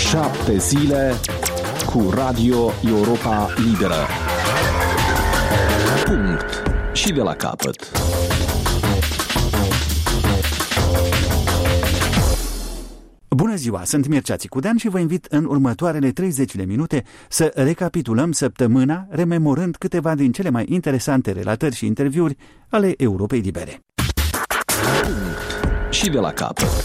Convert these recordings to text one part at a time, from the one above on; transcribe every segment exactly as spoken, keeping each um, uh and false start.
Șapte zile cu Radio Europa Liberă. Punct. Și de la capăt. Bună ziua, sunt Mircea Țicudean și vă invit în următoarele treizeci de minute să recapitulăm săptămâna, rememorând câteva din cele mai interesante relatări și interviuri ale Europei Libere. Punct. Și de la capăt.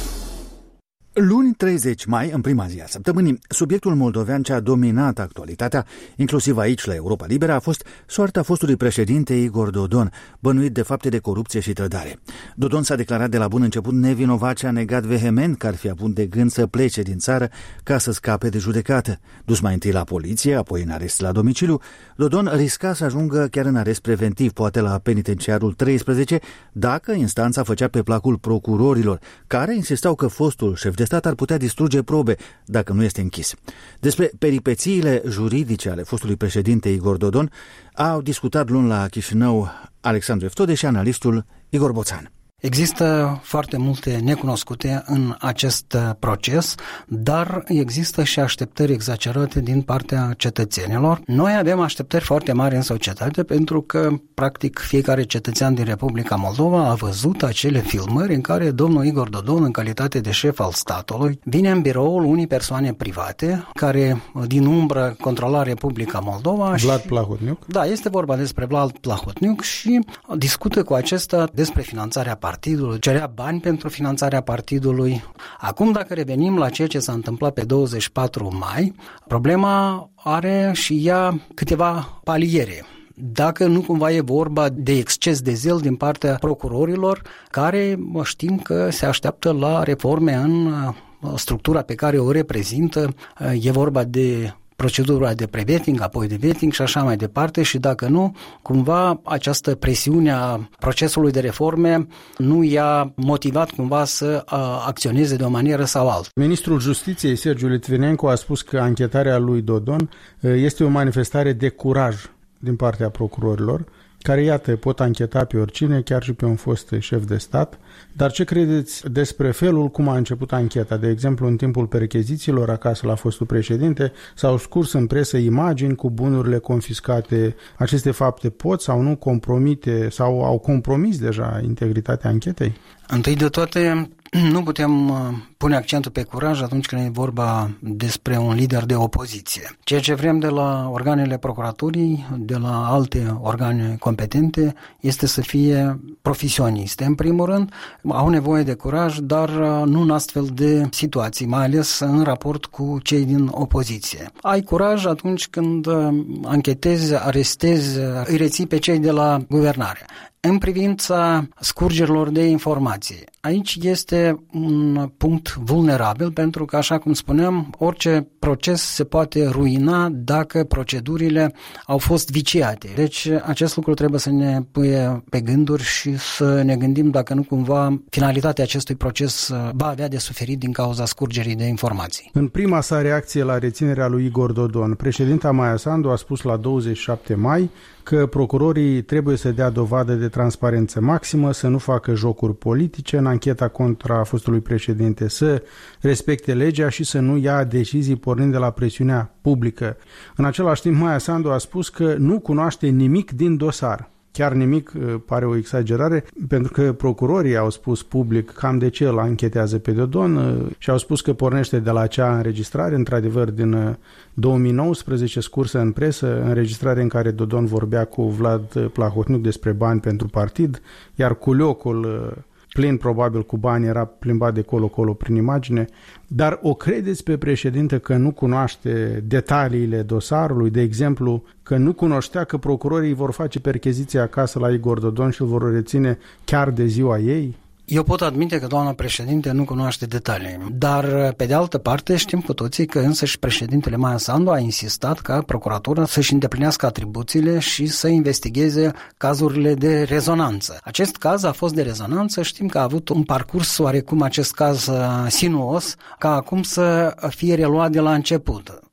Luni treizeci mai, în prima zi a săptămânii, subiectul moldovean ce a dominat actualitatea, inclusiv aici la Europa Liberă, a fost soarta fostului președinte Igor Dodon, bănuit de fapte de corupție și trădare. Dodon s-a declarat de la bun început nevinovat și a negat vehement că ar fi avut de gând să plece din țară ca să scape de judecată. Dus mai întâi la poliție, apoi în arest la domiciliu, Dodon risca să ajungă chiar în arest preventiv, poate la penitenciarul treisprezece, dacă instanța făcea pe placul procurorilor, care insistau că fostul șef de stat ar putea distruge probe dacă nu este închis. Despre peripețiile juridice ale fostului președinte Igor Dodon au discutat luni la Chișinău Alexandru Eftode și analistul Igor Boțan. Există foarte multe necunoscute în acest proces, dar există și așteptări exagerate din partea cetățenilor. Noi avem așteptări foarte mari în societate pentru că, practic, fiecare cetățean din Republica Moldova a văzut acele filmări în care domnul Igor Dodon, în calitate de șef al statului, vine în biroul unei persoane private care, din umbră, controla Republica Moldova. Vlad și... Plahotniuc. Da, este vorba despre Vlad Plahotniuc și discută cu acesta despre finanțarea partidului. Partidul, cerea bani pentru finanțarea partidului. Acum, dacă revenim la ceea ce s-a întâmplat pe douăzeci și patru mai, problema are și ea câteva paliere. Dacă nu cumva e vorba de exces de zel din partea procurorilor, care știm că se așteaptă la reforme în structura pe care o reprezintă, e vorba de procedura de pre-vetting, apoi de vetting și așa mai departe, și dacă nu, cumva această presiune a procesului de reforme nu i-a motivat cumva să a, acționeze de o manieră sau alta. Ministrul Justiției, Sergiu Litvinenko, a spus că anchetarea lui Dodon este o manifestare de curaj din partea procurorilor, care, iată, pot ancheta pe oricine, chiar și pe un fost șef de stat. Dar ce credeți despre felul cum a început ancheta? De exemplu, în timpul perchezițiilor acasă la fostul președinte, s-au scurs în presă imagini cu bunurile confiscate. Aceste fapte pot sau nu compromite sau au compromis deja integritatea anchetei? Întâi de toate, nu putem pune accentul pe curaj atunci când e vorba despre un lider de opoziție. Ceea ce vrem de la organele procuraturii, de la alte organe competente, este să fie profesioniste. În primul rând, au nevoie de curaj, dar nu în astfel de situații, mai ales în raport cu cei din opoziție. Ai curaj atunci când anchetezi, arestezi, îi reții pe cei de la guvernare. În privința scurgerilor de informații, aici este un punct vulnerabil pentru că, așa cum spuneam, orice proces se poate ruina dacă procedurile au fost viciate. Deci acest lucru trebuie să ne puie pe gânduri și să ne gândim dacă nu cumva finalitatea acestui proces va avea de suferit din cauza scurgerii de informații. În prima sa reacție la reținerea lui Igor Dodon, președinta Maia Sandu a spus la douăzeci și șapte mai că procurorii trebuie să dea dovadă de transparență maximă, să nu facă jocuri politice în ancheta contra fostului președinte, să respecte legea și să nu ia decizii pornind de la presiunea publică. În același timp, Maia Sandu a spus că nu cunoaște nimic din dosar. Chiar nimic, pare o exagerare, pentru că procurorii au spus public cam de ce îl anchetează pe Dodon și au spus că pornește de la acea înregistrare, într-adevăr din două mii nouăsprezece, scursă în presă, înregistrare în care Dodon vorbea cu Vlad Plahotniuc despre bani pentru partid, iar culiocul plin probabil cu bani era plimbat de colo-colo prin imagine. Dar o credeți pe președinte că nu cunoaște detaliile dosarului? De exemplu, că nu cunoștea că procurorii vor face percheziție acasă la Igor Dodon și îl vor reține chiar de ziua ei? Eu pot admite că doamna președinte nu cunoaște detalii, dar pe de altă parte știm cu toții că însăși președintele Maia Sandu a insistat ca procuratura să-și îndeplinească atribuțiile și să investigheze cazurile de rezonanță. Acest caz a fost de rezonanță, știm că a avut un parcurs oarecum acest caz sinuos, ca acum să fie reluat de la început.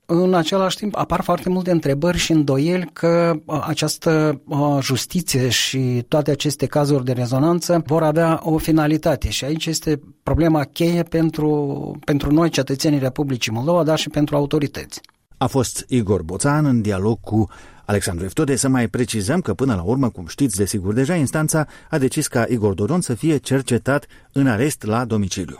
În același timp apar foarte multe întrebări și îndoieli că această justiție și toate aceste cazuri de rezonanță vor avea o finalitate și aici este problema cheie pentru, pentru noi, cetățenii Republicii Moldova, dar și pentru autorități. A fost Igor Boțan în dialog cu Alexandru Eftode. Să mai precizăm că până la urmă, cum știți desigur deja, instanța a decis ca Igor Dodon să fie cercetat în arest la domiciliu.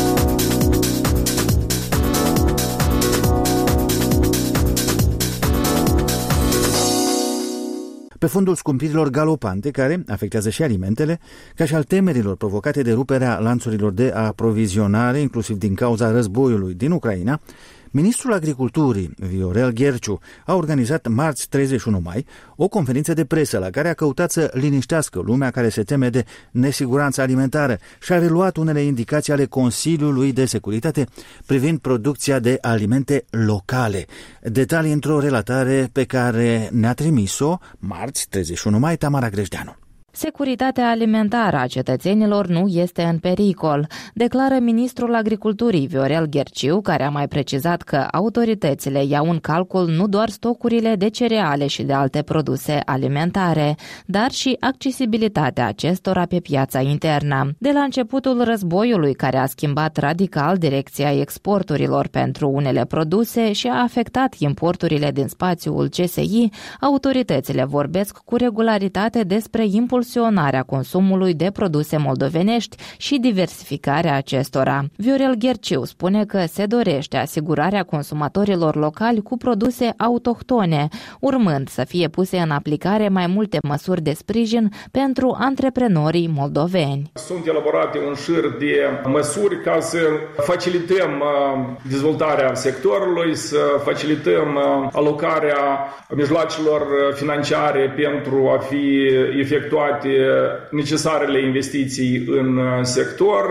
Pe fondul scumpirilor galopante, care afectează și alimentele, ca și al temerilor provocate de ruperea lanțurilor de aprovizionare, inclusiv din cauza războiului din Ucraina, Ministrul Agriculturii, Viorel Gherciu, a organizat marți treizeci și unu mai o conferință de presă la care a căutat să liniștească lumea care se teme de nesiguranța alimentară și a reluat unele indicații ale Consiliului de Securitate privind producția de alimente locale. Detalii într-o relatare pe care ne-a trimis-o marți treizeci și unu mai Tamara Grejdeanu. Securitatea alimentară a cetățenilor nu este în pericol, declară ministrul Agriculturii Viorel Gherciu, care a mai precizat că autoritățile iau în calcul nu doar stocurile de cereale și de alte produse alimentare, dar și accesibilitatea acestora pe piața internă. De la începutul războiului, care a schimbat radical direcția exporturilor pentru unele produse și a afectat importurile din spațiul C S I, autoritățile vorbesc cu regularitate despre impulsul impulsionarea consumului de produse moldovenești și diversificarea acestora. Viorel Gherciu spune că se dorește asigurarea consumatorilor locali cu produse autohtone, urmând să fie puse în aplicare mai multe măsuri de sprijin pentru antreprenorii moldoveni. Sunt elaborate un șir de măsuri ca să facilităm dezvoltarea sectorului, să facilităm alocarea mijloacelor financiare pentru a fi efectuate necesarele investiții în sector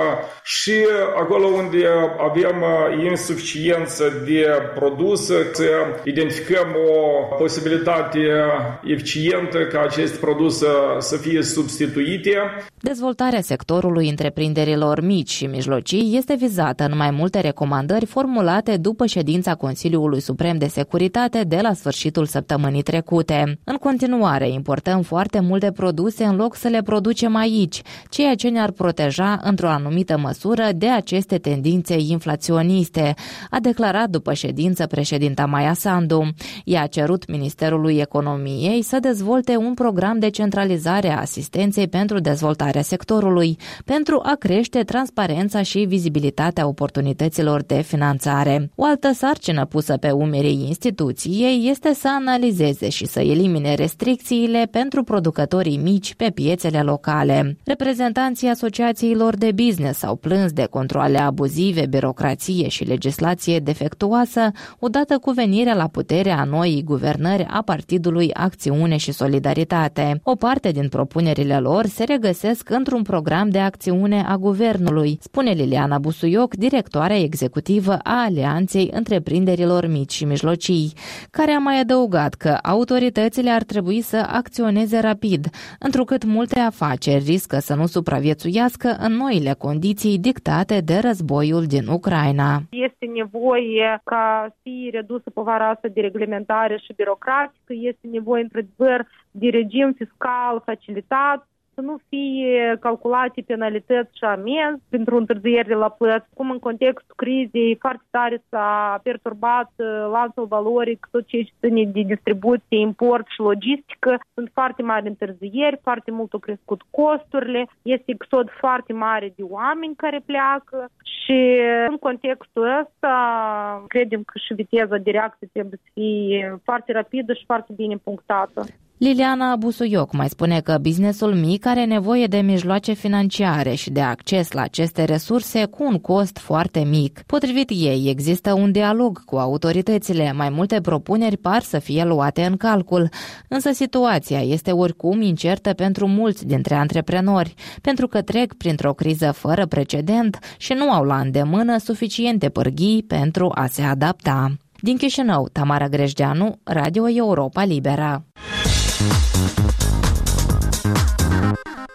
și acolo unde avem insuficiență de produse, să identificăm o posibilitate eficientă ca aceste produse să fie substituite. Dezvoltarea sectorului întreprinderilor mici și mijlocii este vizată în mai multe recomandări formulate după ședința Consiliului Suprem de Securitate de la sfârșitul săptămânii trecute. În continuare, importăm foarte multe produse în loc să le producem aici, ceea ce ne-ar proteja într-o anumită măsură de aceste tendințe inflaționiste, a declarat după ședință președinta Maia Sandu. Ea a cerut Ministerului Economiei să dezvolte un program de centralizare a asistenței pentru dezvoltarea sectorului, pentru a crește transparența și vizibilitatea oportunităților de finanțare. O altă sarcină pusă pe umerii instituției este să analizeze și să elimine restricțiile pentru producătorii mici pe piețele locale. Reprezentanții asociațiilor de business au plâns de controale abuzive, birocrație și legislație defectuoasă, odată cu venirea la putere a noii guvernări a Partidului Acțiune și Solidaritate. O parte din propunerile lor se regăsesc într-un program de acțiune a guvernului, spune Liliana Busuioc, directoarea executivă a Alianței Întreprinderilor Mici și Mijlocii, care a mai adăugat că autoritățile ar trebui să acționeze rapid, întrucât multe afaceri riscă să nu supraviețuiască în noile condiții dictate de războiul din Ucraina. Este nevoie ca să fie redusă povara asta de reglementare și birocratică, este nevoie într-adevăr de regim fiscal facilitat, să nu fie calculate penalități și amenzi pentru întârziere la plăți. Cum în contextul crizei foarte tare s-a perturbat lanțul valoric, tot ce ține de distribuție, import și logistică. Sunt foarte mari întârzieri, foarte mult au crescut costurile, este exod foarte mare de oameni care pleacă și în contextul ăsta credem că și viteza de reacție trebuie să fie foarte rapidă și foarte bine punctată. Liliana Busuioc mai spune că businessul mic are nevoie de mijloace financiare și de acces la aceste resurse cu un cost foarte mic. Potrivit ei, există un dialog cu autoritățile, mai multe propuneri par să fie luate în calcul, însă situația este oricum incertă pentru mulți dintre antreprenori, pentru că trec printr-o criză fără precedent și nu au la îndemână suficiente pârghii pentru a se adapta. Din Chișinău, Tamara Grejdeanu, Radio Europa Liberă.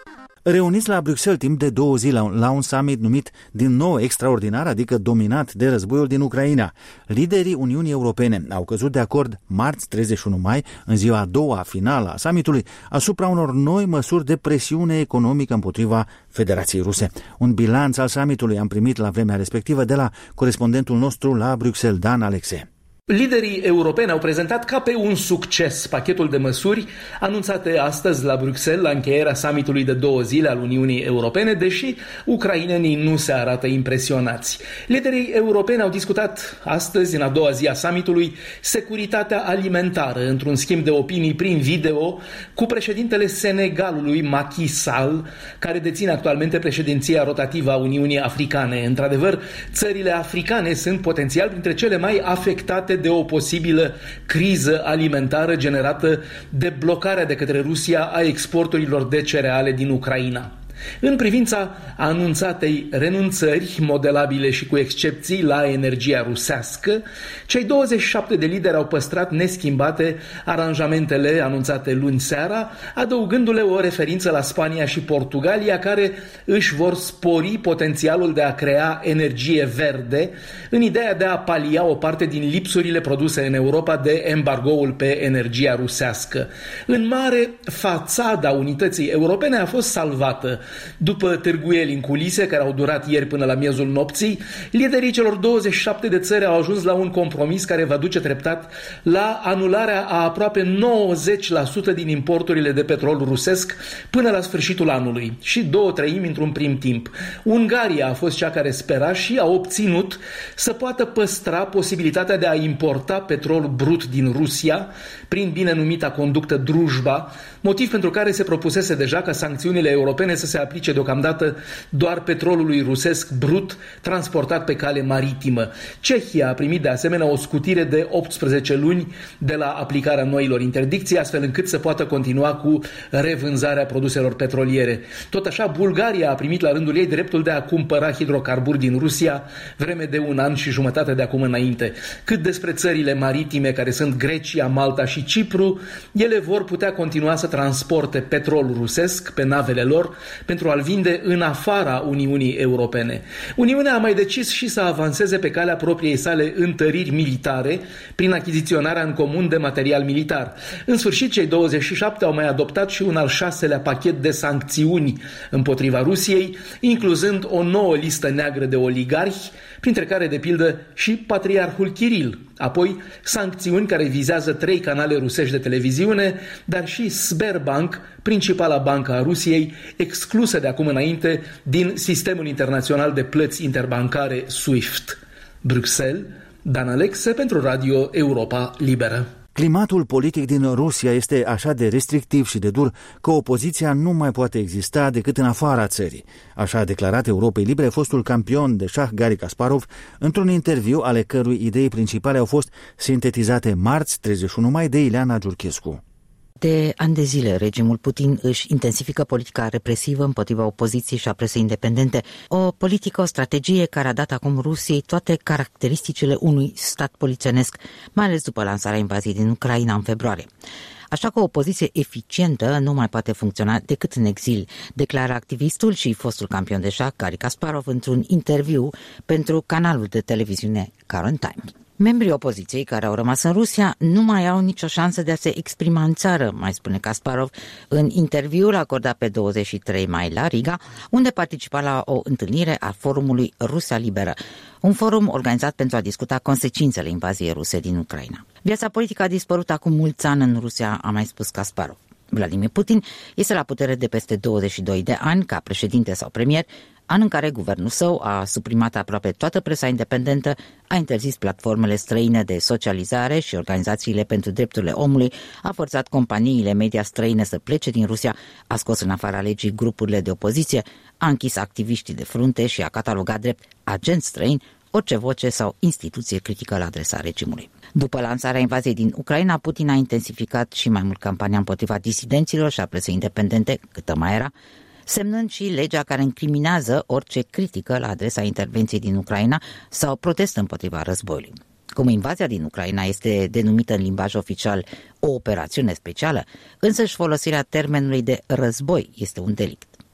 Reuniți la Bruxelles timp de două zile la un summit numit din nou extraordinar, adică dominat de războiul din Ucraina. Liderii Uniunii Europene au căzut de acord marți treizeci și unu mai, în ziua a doua finală a summitului, asupra unor noi măsuri de presiune economică împotriva Federației Ruse. Un bilanț al summitului am primit la vremea respectivă de la corespondentul nostru la Bruxelles, Dan Alexe. Liderii europeni au prezentat ca pe un succes pachetul de măsuri anunțate astăzi la Bruxelles la încheierea summitului de două zile al Uniunii Europene, deși ucrainenii nu se arată impresionați. Liderii europeni au discutat astăzi, în a doua zi a summitului, securitatea alimentară într-un schimb de opinii prin video cu președintele Senegalului, Macky Sall, care deține actualmente președinția rotativă a Uniunii Africane. Într-adevăr, țările africane sunt potențial printre cele mai afectate de o posibilă criză alimentară generată de blocarea de către Rusia a exporturilor de cereale din Ucraina. În privința anunțatei renunțări modelabile și cu excepții la energia rusească, cei douăzeci și șapte de lideri au păstrat neschimbate aranjamentele anunțate luni seara, adăugându-le o referință la Spania și Portugalia, care își vor spori potențialul de a crea energie verde în ideea de a palia o parte din lipsurile produse în Europa de embargoul pe energia rusească. În mare, fațada unității europene a fost salvată. După târguieli în culise care au durat ieri până la miezul nopții, liderii celor douăzeci și șapte de țări au ajuns la un compromis care va duce treptat la anularea a aproape nouăzeci la sută din importurile de petrol rusesc până la sfârșitul anului și două treimi într-un prim timp. Ungaria a fost cea care spera și a obținut să poată păstra posibilitatea de a importa petrol brut din Rusia prin bine numita conductă Drujba, motiv pentru care se propusese deja ca sancțiunile europene să se aplice deocamdată doar petrolului rusesc brut transportat pe cale maritimă. Cehia a primit de asemenea o scutire de optsprezece luni de la aplicarea noilor interdicții, astfel încât să poată continua cu revânzarea produselor petroliere. Tot așa, Bulgaria a primit la rândul ei dreptul de a cumpăra hidrocarburi din Rusia vreme de un an și jumătate de acum înainte. Cât despre țările maritime, care sunt Grecia, Malta și Cipru, ele vor putea continua să transporte petrol rusesc pe navele lor pentru a-l vinde în afara Uniunii Europene. Uniunea a mai decis și să avanseze pe calea propriei sale întăriri militare prin achiziționarea în comun de material militar. În sfârșit, cei douăzeci și șapte au mai adoptat și un al șaselea pachet de sancțiuni împotriva Rusiei, incluzând o nouă listă neagră de oligarhi, printre care, de pildă, și patriarhul Kiril. Apoi, sancțiuni care vizează trei canale rusești de televiziune, dar și Sberbank, principala bancă a Rusiei, exclusă de acum înainte din sistemul internațional de plăți interbancare SWIFT. Bruxelles, Dan Alexe pentru Radio Europa Liberă. Climatul politic din Rusia este așa de restrictiv și de dur că opoziția nu mai poate exista decât în afara țării. Așa a declarat Europei Libere fostul campion de șah Garry Kasparov într-un interviu ale cărui idei principale au fost sintetizate marți treizeci și unu mai de Ileana Giurchescu. De ani de zile, regimul Putin își intensifică politica represivă împotriva opoziției și a presei independente. O politică, o strategie care a dat acum Rusiei toate caracteristicile unui stat polițienesc, mai ales după lansarea invaziei din Ucraina în februarie. Așa că o opoziție eficientă nu mai poate funcționa decât în exil, declară activistul și fostul campion de șah Garry Kasparov într-un interviu pentru canalul de televiziune Current Time. Membrii opoziției care au rămas în Rusia nu mai au nicio șansă de a se exprima în țară, mai spune Kasparov în interviul acordat pe douăzeci și trei mai la Riga, unde participa la o întâlnire a forumului Rusia Liberă, un forum organizat pentru a discuta consecințele invaziei ruse din Ucraina. Viața politică a dispărut acum mulți ani în Rusia, a mai spus Kasparov. Vladimir Putin este la putere de peste douăzeci și doi de ani ca președinte sau premier, an în care guvernul său a suprimat aproape toată presa independentă, a interzis platformele străine de socializare și organizațiile pentru drepturile omului, a forțat companiile media străine să plece din Rusia, a scos în afara legii grupurile de opoziție, a închis activiștii de frunte și a catalogat drept agenți străini orice voce sau instituție critică la adresa regimului. După lansarea invaziei din Ucraina, Putin a intensificat și mai mult campania împotriva disidenților și a presei independente, câtă mai era, semnând și legea care incriminează orice critică la adresa intervenției din Ucraina sau protest împotriva războiului. Cum invazia din Ucraina este denumită în limbaj oficial o operațiune specială, însăși folosirea termenului de război este un delict.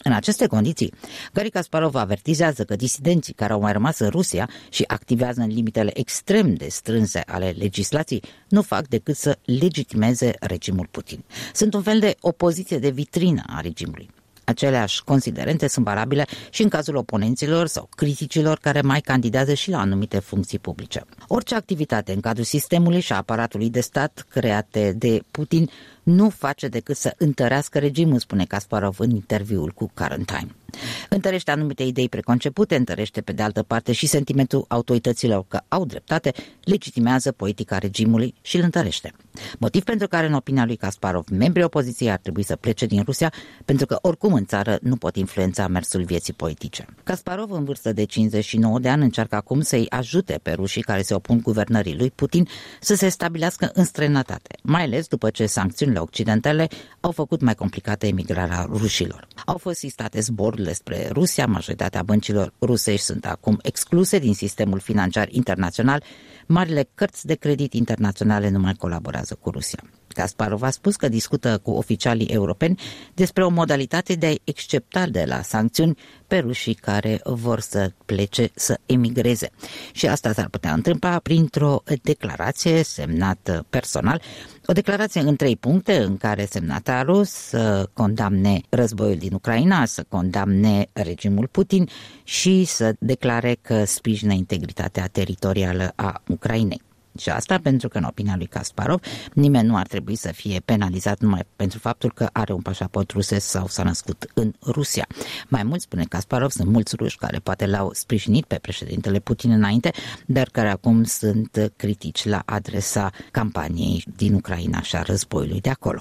În aceste condiții, Gari Kasparov avertizează că disidenții care au mai rămas în Rusia și activează în limitele extrem de strânse ale legislației nu fac decât să legitimeze regimul Putin. Sunt un fel de opoziție de vitrină a regimului. Aceleași considerente sunt valabile și în cazul oponenților sau criticilor care mai candidează și la anumite funcții publice. Orice activitate în cadrul sistemului și a aparatului de stat create de Putin nu face decât să întărească regimul, spune Kasparov în interviul cu Current Time. Întărește anumite idei preconcepute, întărește pe de altă parte și sentimentul autorităților că au dreptate, legitimează politica regimului și îl întărește. Motiv pentru care, în opinia lui Kasparov, membrii opoziției ar trebui să plece din Rusia, pentru că oricum în țară nu pot influența mersul vieții politice. Kasparov, în vârstă de cincizeci și nouă de ani, încearcă acum să-i ajute pe rușii care se opun guvernării lui Putin să se stabilească în străinătate, mai ales după ce sancțiunile occidentale au făcut mai complicată emigrarea rușilor. Au fost sistate zborurile spre Rusia, majoritatea băncilor rusești sunt acum excluse din sistemul financiar internațional, marile cărți de credit internaționale nu mai colaborează cu Rusia. Kasparov a spus că discută cu oficialii europeni despre o modalitate de a-i excepta de la sancțiuni pe rușii care vor să plece, să emigreze. Și asta s-ar putea întâmpla printr-o declarație semnată personal, o declarație în trei puncte în care semnatarul să condamne războiul din Ucraina, să condamne regimul Putin și să declare că sprijină integritatea teritorială a Ucrainei. Și asta pentru că, în opinia lui Kasparov, nimeni nu ar trebui să fie penalizat numai pentru faptul că are un pașaport rusesc sau s-a născut în Rusia. Mai mult, spune Kasparov, sunt mulți ruși care poate l-au sprijinit pe președintele Putin înainte, dar care acum sunt critici la adresa campaniei din Ucraina și a războiului de acolo.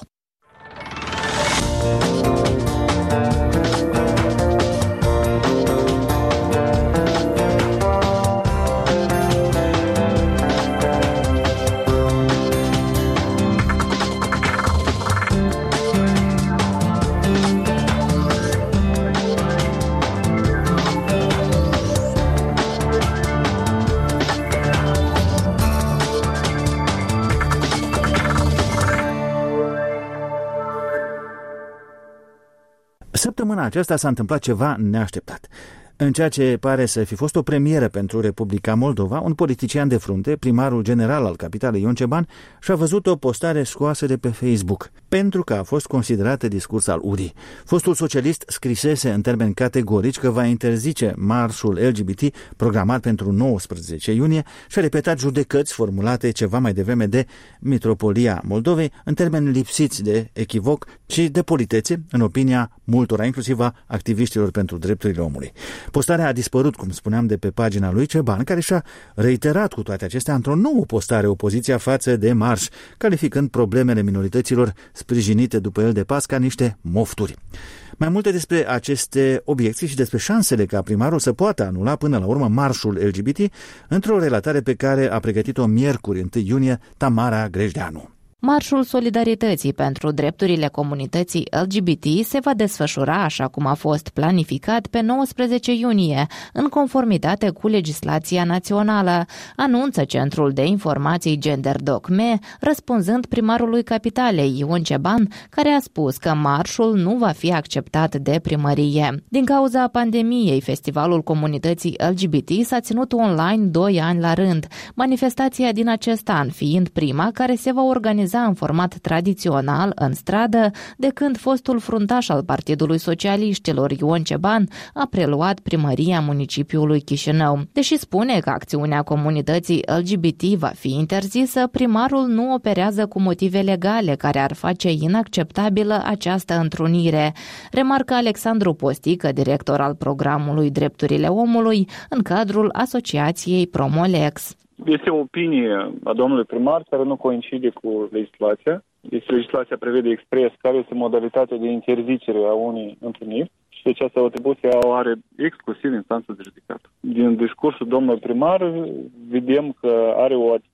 Săptămâna aceasta s-a întâmplat ceva neașteptat. În ceea ce pare să fi fost o premieră pentru Republica Moldova, un politician de frunte, primarul general al capitalei Ion Ceban, și-a văzut o postare scoasă de pe Facebook, pentru că a fost considerată discurs al urii. Fostul socialist scrisese în termeni categorici că va interzice marșul L G B T programat pentru nouăsprezece iunie și a repetat judecăți formulate ceva mai devreme de Mitropolia Moldovei în termeni lipsiți de echivoc și de politețe, în opinia multora, inclusiv a activiștilor pentru drepturile omului. Postarea a dispărut, cum spuneam, de pe pagina lui Ceban, care și-a reiterat cu toate acestea într-o nouă postare opoziția față de marș, calificând problemele minorităților sprijinite după el de pas ca niște mofturi. Mai multe despre aceste obiecții și despre șansele ca primarul să poată anula până la urmă marșul L G B T într-o relatare pe care a pregătit-o miercuri întâi iunie Tamara Grejdeanu. Marșul Solidarității pentru drepturile comunității L G B T se va desfășura așa cum a fost planificat pe nouăsprezece iunie, în conformitate cu legislația națională, anunță Centrul de Informații GenderDoc-Me, răspunzând primarului capitalei Ion Ceban, care a spus că marșul nu va fi acceptat de primărie. Din cauza pandemiei, festivalul comunității L G B T s-a ținut online doi ani la rând, manifestația din acest an fiind prima care se va organiza în format tradițional, în stradă, de când fostul fruntaș al Partidului Socialiștilor, Ion Ceban, a preluat primăria municipiului Chișinău. Deși spune că acțiunea comunității L G B T va fi interzisă, primarul nu operează cu motive legale care ar face inacceptabilă această întrunire, remarcă Alexandru Postică, director al programului Drepturile Omului, în cadrul asociației Promolex. Este o opinie a domnului primar care nu coincide cu legislația. Este legislația prevede expres care este modalitatea de interzicere a unei întâlniri și deci această atribuție o are exclusiv instanța de judecată. Din discursul domnului primar vedem că are o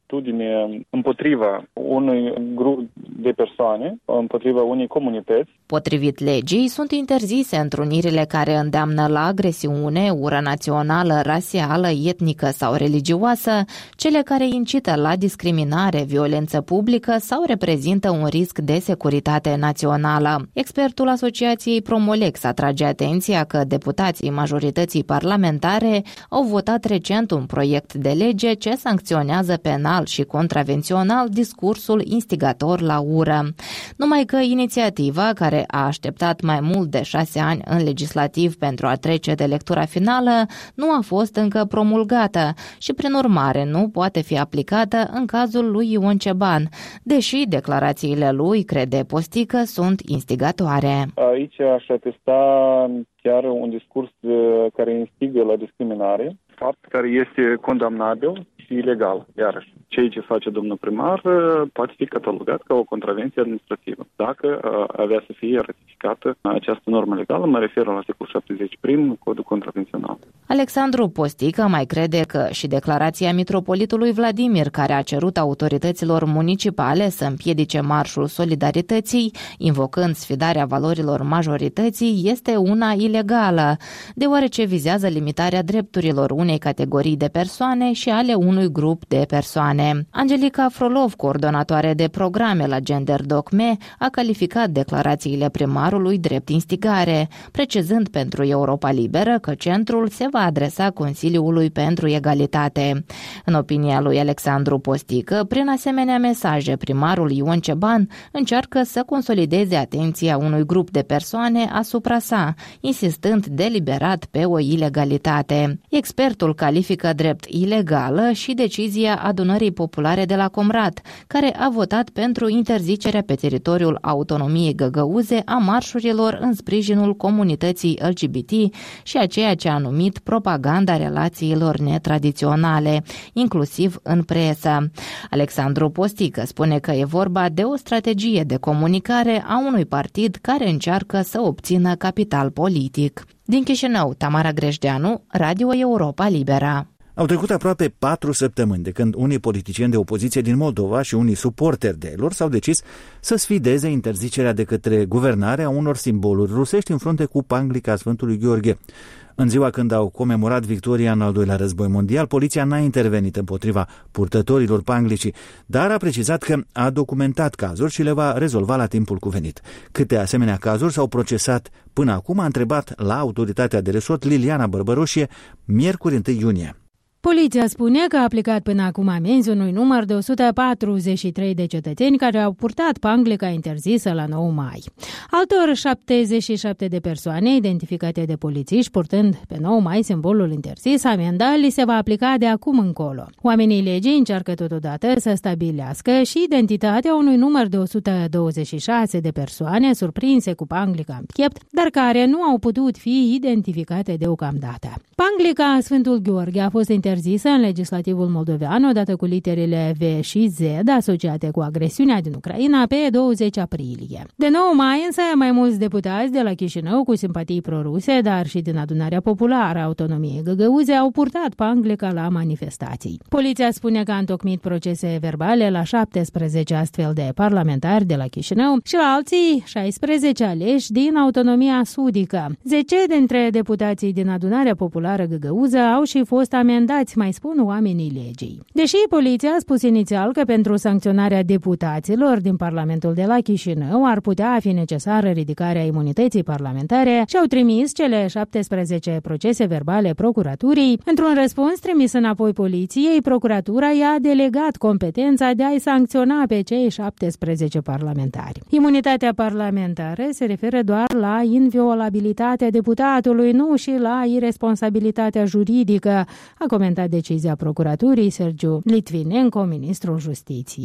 atitudine împotriva unui grup de persoane, împotriva unei comunități. Potrivit legii, sunt interzise întrunirile care îndeamnă la agresiune, ură națională, rasială, etnică sau religioasă, cele care incită la discriminare, violență publică sau reprezintă un risc de securitate națională. Expertul Asociației Promolex atrage atenția că deputații majorității parlamentare au votat recent un proiect de lege ce sancționează penal și contravențional discursul instigator la ură. Numai că inițiativa, care a așteptat mai mult de șase ani în legislativ pentru a trece de lectura finală, nu a fost încă promulgată și, prin urmare, nu poate fi aplicată în cazul lui Ion Ceban, deși declarațiile lui, crede Postică, sunt instigatoare. Aici aș atesta chiar un discurs care instigă la discriminare, fapt care este condamnabil și ilegal, iarăși. Ceea ce face domnul primar poate fi catalogat ca o contravenție administrativă, dacă avea să fie ratificată această normă legală, mă refer la articolul șaptezeci prim, codul contravențional. Alexandru Postică mai crede că și declarația mitropolitului Vladimir, care a cerut autorităților municipale să împiedice marșul solidarității, invocând sfidarea valorilor majorității, este una ilegală, deoarece vizează limitarea drepturilor unei categorii de persoane și ale unui grup de persoane. Angelica Frolov, coordonatoare de programe la Gender Docme, a calificat declarațiile primarului drept instigare, precizând pentru Europa Liberă că centrul se va adresa Consiliului pentru Egalitate. În opinia lui Alexandru Postică, prin asemenea mesaje, primarul Ion Ceban încearcă să consolideze atenția unui grup de persoane asupra sa, insistând deliberat pe o ilegalitate. Expertul califică drept ilegală și decizia adunării populare de la Comrat, care a votat pentru interzicerea pe teritoriul autonomiei Găgăuze a marșurilor în sprijinul comunității L G B T și a ceea ce a numit propaganda relațiilor netradiționale, inclusiv în presă. Alexandru Postică spune că e vorba de o strategie de comunicare a unui partid care încearcă să obțină capital politic. Din Chișinău, Tamara Greșdeanu, Radio Europa Liberă. Au trecut aproape patru săptămâni de când unii politicieni de opoziție din Moldova și unii suporteri de lor s-au decis să sfideze interzicerea de către guvernare a unor simboluri rusești în frunte cu panglica Sfântului Gheorghe. În ziua când au comemorat victoria în al doilea război mondial, poliția n-a intervenit împotriva purtătorilor panglicii, dar a precizat că a documentat cazuri și le va rezolva la timpul cuvenit. Câte asemenea cazuri s-au procesat până acum, a întrebat la autoritatea de resort Liliana Bărbăroșie, miercuri întâi iunie. Poliția spune că a aplicat până acum amenzi unui număr de o sută patruzeci și trei de cetățeni care au purtat panglica interzisă la nouă mai. Altor șaptezeci și șapte de persoane identificate de polițiști purtând pe nouă mai simbolul interzis, amenda li se va aplica de acum încolo. Oamenii legii încearcă totodată să stabilească și identitatea unui număr de o sută douăzeci și șase de persoane surprinse cu panglica în piept, dar care nu au putut fi identificate deocamdată. Panglica Sfântul Gheorghe a fost interzisă în legislativul moldovean odată cu literele V și Z asociate cu agresiunea din Ucraina pe douăzeci aprilie. De nouă mai însă, mai mulți deputați de la Chișinău cu simpatii proruse, dar și din Adunarea Populară a Autonomiei Găgăuze au purtat panglica la manifestații. Poliția spune că a întocmit procese verbale la șaptesprezece astfel de parlamentari de la Chișinău și la alții șaisprezece aleși din Autonomia Sudică. zece dintre deputații din Adunarea Populară Găgăuză au și fost amendați, mai spun oamenii legii. Deși poliția a spus inițial că pentru sancționarea deputaților din Parlamentul de la Chișinău ar putea fi necesară ridicarea imunității parlamentare, și-au trimis cele șaptesprezece procese verbale procuraturii. Într-un răspuns trimis înapoi poliției, procuratura i-a delegat competența de a-i sancționa pe cei șaptesprezece parlamentari. Imunitatea parlamentară se referă doar la inviolabilitatea deputatului, nu și la irresponsabilitatea juridică, a comentat decizia procuraturii Sergiu Litvinenko, ministrul Justiției.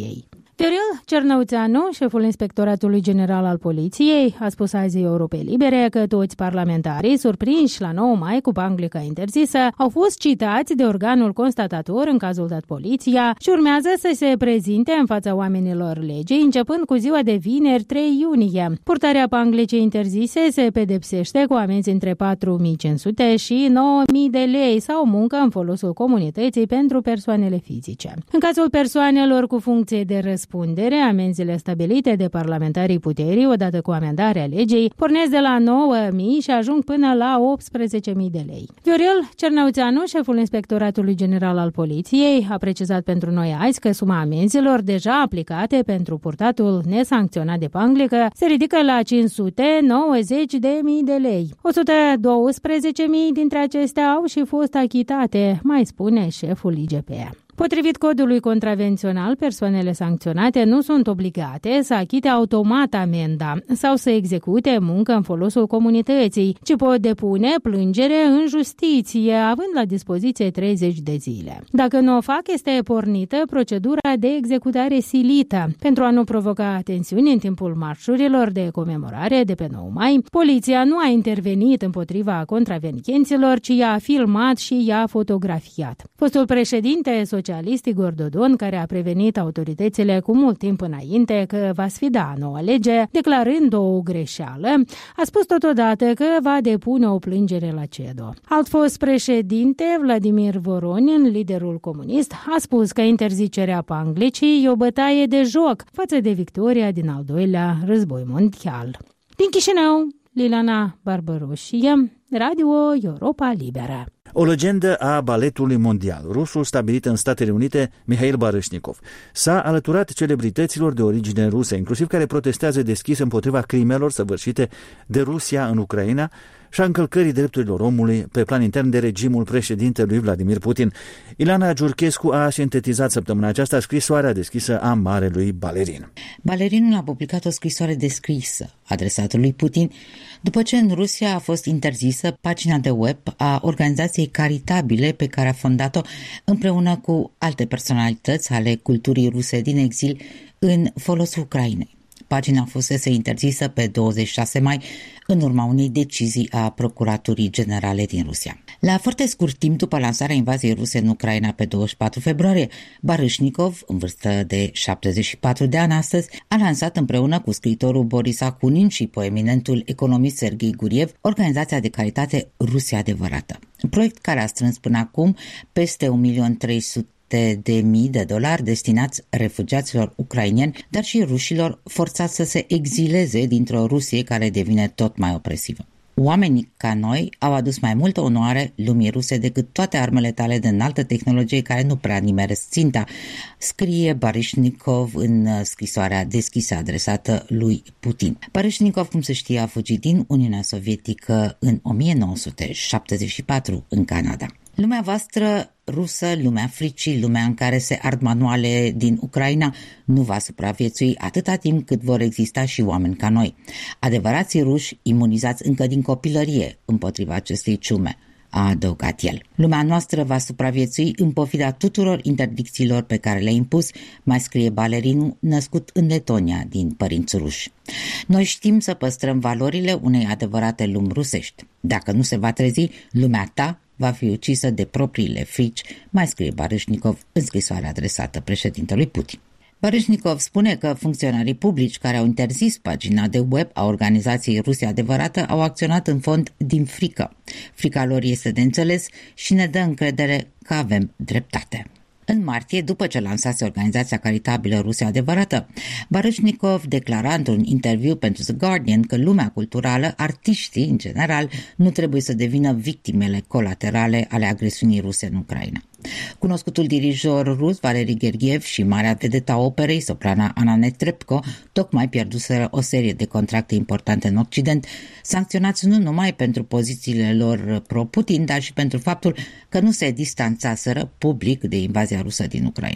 Viorel Cernăuțeanu, șeful Inspectoratului General al Poliției, a spus azi Europei Libere că toți parlamentarii surprinși la nouă mai cu panglica interzisă au fost citați de organul constatator în cazul dat poliția și urmează să se prezinte în fața oamenilor legii începând cu ziua de vineri trei iunie. Purtarea panglicii interzise se pedepsește cu amenzi între patru mii cinci sute și nouă mii de lei sau muncă în folosul comunității pentru persoanele fizice. În cazul persoanelor cu funcție de răspundere, amenziile stabilite de parlamentarii puterii, odată cu amendarea legii, pornesc de la nouă mii și ajung până la optsprezece mii de lei. Viorel Cernăuțeanu, șeful Inspectoratului General al Poliției, a precizat pentru noi azi că suma amenzilor deja aplicate pentru purtatul nesancționat de panglică se ridică la cinci sute nouăzeci de mii de lei. o sută douăsprezece mii dintre acestea au și fost achitate, mai spune șeful I G P. Potrivit codului contravențional, persoanele sancționate nu sunt obligate să achite automat amenda sau să execute muncă în folosul comunității, ci pot depune plângere în justiție, având la dispoziție treizeci de zile. Dacă nu o fac, este pornită procedura de executare silită. Pentru a nu provoca tensiuni în timpul marșurilor de comemorare de pe nouă mai, poliția nu a intervenit împotriva contravenienților, ci i-a filmat și i-a fotografiat. Fostul președinte social socialist Igor Dodon, care a prevenit autoritățile cu mult timp înainte că va sfida noua lege, declarând o greșeală, a spus totodată că va depune o plângere la C E D O. Alt fost președinte, Vladimir Voronin, liderul comunist, a spus că interzicerea panglicii e o bătaie de joc față de victoria din al doilea război mondial. Din Chișinău, Liliana Barbaroșie, Radio Europa Liberă. O legendă a baletului mondial, rusul stabilit în Statele Unite, Mihail Baryshnikov, s-a alăturat celebrităților de origine rusă, inclusiv care protestează deschis împotriva crimelor săvârșite de Rusia în Ucraina și a încălcării drepturilor omului pe plan intern de regimul președintelui Vladimir Putin. Ilana Giurchescu a sintetizat săptămâna aceasta scrisoarea deschisă a marelui balerin. Balerinul a publicat o scrisoare descrisă adresată lui Putin după ce în Rusia a fost interzisă pagina de web a organizației caritabile pe care a fondat-o împreună cu alte personalități ale culturii ruse din exil în folosul Ucrainei. Pagina fusese interzisă pe douăzeci și șase mai în urma unei decizii a Procuraturii Generale din Rusia. La foarte scurt timp după lansarea invaziei ruse în Ucraina pe douăzeci și patru februarie, Baryshnikov, în vârstă de șaptezeci și patru de ani astăzi, a lansat împreună cu scriitorul Boris Akunin și poeminentul economist Serghei Guriev organizația de caritate Rusia Adevărată. Un proiect care a strâns până acum peste un milion trei sute de mii de dolari destinați refugiaților ucraineni, dar și rușilor forțați să se exileze dintr-o Rusie care devine tot mai opresivă. Oamenii ca noi au adus mai multă onoare lumii ruse decât toate armele tale de înaltă tehnologie care nu prea nimeresc ținta, scrie Baryshnikov în scrisoarea deschisă adresată lui Putin. Baryshnikov, cum se știe, a fugit din Uniunea Sovietică în o mie nouă sute șaptezeci și patru în Canada. Lumea voastră rusă, lumea fricii, lumea în care se ard manuale din Ucraina, nu va supraviețui atâta timp cât vor exista și oameni ca noi. Adevărații ruși imunizați încă din copilărie împotriva acestei ciume, a adăugat el. Lumea noastră va supraviețui în pofida tuturor interdicțiilor pe care le-a impus, mai scrie balerinul născut în Letonia din părinți ruși. Noi știm să păstrăm valorile unei adevărate lumi rusești. Dacă nu se va trezi, lumea ta va fi ucisă de propriile frici, mai scrie Baryshnikov în scrisoarea adresată președintelui Putin. Baryshnikov spune că funcționarii publici care au interzis pagina de web a organizației Rusia Adevărată au acționat în fond din frică. Frica lor este de înțeles și ne dă încredere că avem dreptate. În martie, după ce lansase organizația caritabilă Rusia Adevărată, Baryshnikov declara într-un interviu pentru The Guardian că lumea culturală, artiștii în general, nu trebuie să devină victimele colaterale ale agresiunii ruse în Ucraina. Cunoscutul dirijor rus Valery Gergiev și marea vedeta operei, soprana Anna Netrebko, tocmai pierduseră o serie de contracte importante în Occident, sancționați nu numai pentru pozițiile lor pro-Putin, dar și pentru faptul că nu se distanțaseră public de invazia rusă din Ucraina.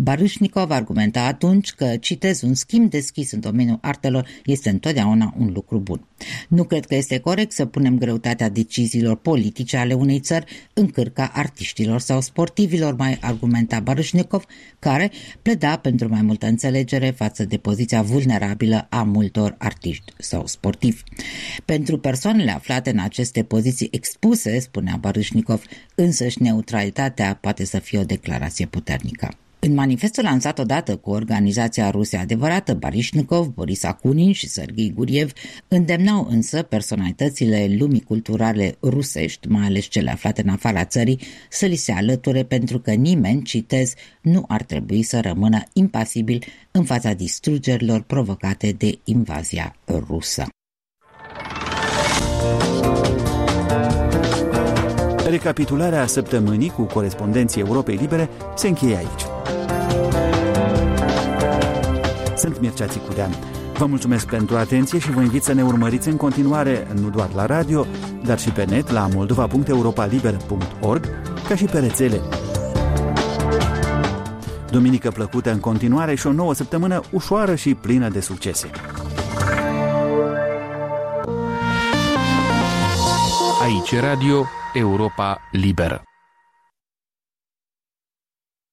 Baryshnikov argumenta atunci că, citez, un schimb deschis în domeniul artelor este întotdeauna un lucru bun. Nu cred că este corect să punem greutatea deciziilor politice ale unei țări în cârca artiștilor sau sportivilor, mai argumenta Baryshnikov, care pleda pentru mai multă înțelegere față de poziția vulnerabilă a multor artiști sau sportivi. Pentru persoanele aflate în aceste poziții expuse, spunea Baryshnikov, însăși neutralitatea poate să fie o declarație puternică. În manifestul lansat odată cu organizația Rusia Adevărată, Baryshnikov, Boris Akunin și Serghei Guriev îndemnau însă personalitățile lumii culturale rusești, mai ales cele aflate în afara țării, să li se alăture pentru că nimeni, citez, nu ar trebui să rămână impasibil în fața distrugerilor provocate de invazia rusă. Recapitularea săptămânii cu corespondenții Europei Libere se încheie aici. Sunt Mircea Țicudean. Vă mulțumesc pentru atenție și vă invit să ne urmăriți în continuare, nu doar la radio, dar și pe net la moldova punct europaliber punct org, ca și pe rețele. Duminică plăcută în continuare și o nouă săptămână ușoară și plină de succese. Aici Radio Europa Liberă.